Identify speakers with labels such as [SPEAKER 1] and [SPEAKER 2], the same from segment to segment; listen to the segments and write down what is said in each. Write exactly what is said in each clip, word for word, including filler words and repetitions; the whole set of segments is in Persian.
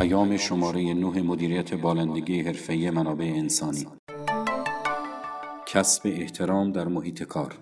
[SPEAKER 1] پیام شماره نه مدیریت بالندگی حرفه‌ای منابع انسانی. کسب احترام در محیط کار.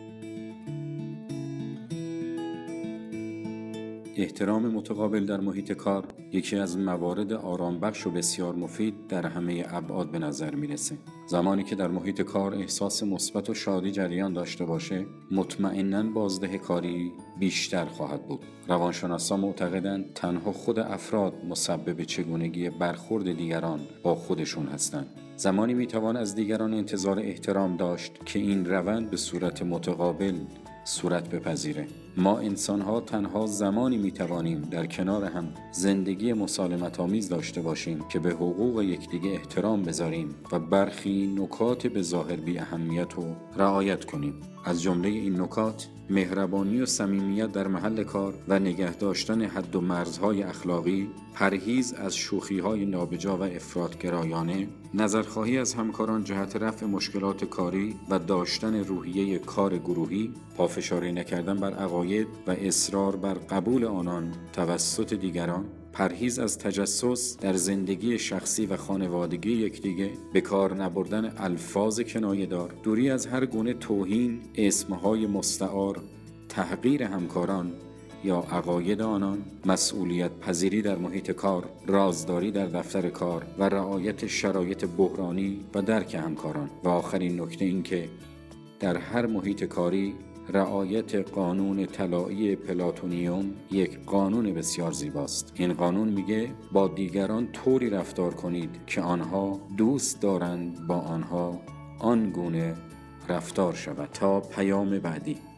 [SPEAKER 1] احترام متقابل در محیط کار یکی از موارد آرامبخش و بسیار مفید در همه ابعاد به نظر میرسه. زمانی که در محیط کار احساس مثبت و شادی جریان داشته باشه، مطمئناً بازده کاری بیشتر خواهد بود. روانشناسان معتقدند تنها خود افراد مسبب چگونگی برخورد دیگران با خودشون هستند. زمانی میتوان از دیگران انتظار احترام داشت که این روند به صورت متقابل صورت بپذیره. ما انسان‌ها تنها زمانی میتوانیم در کنار هم زندگی مسالمت آمیز داشته باشیم که به حقوق یکدیگر احترام بذاریم و برخی نکات به ظاهر بی اهمیت رو رعایت کنیم. از جمله این نکات مهربانی و صمیمیت در محل کار و نگه داشتن حد و مرزهای اخلاقی، پرهیز از شوخی‌های نابجا و افراط‌گرایانه، نظرخواهی از همکاران جهت رفع مشکلات کاری و داشتن روحیه کار گروهی، پافشاری نکردن بر عقاید و اصرار بر قبول آنان توسط دیگران، پرهیز از تجسس در زندگی شخصی و خانوادگی یکدیگر، به کار نبردن الفاظ کنایه‌دار، دوری از هر گونه توهین، اسمهای مستعار، تحقیر همکاران یا عقاید آنان، مسئولیت پذیری در محیط کار، رازداری در دفتر کار و رعایت شرایط بحرانی و درک همکاران. و آخرین نکته این که در هر محیط کاری رعایت قانون طلایی پلاتونیوم یک قانون بسیار زیباست. این قانون میگه با دیگران طوری رفتار کنید که آنها دوست دارند با آنها آن گونه رفتار شود. تا پیام بعدی.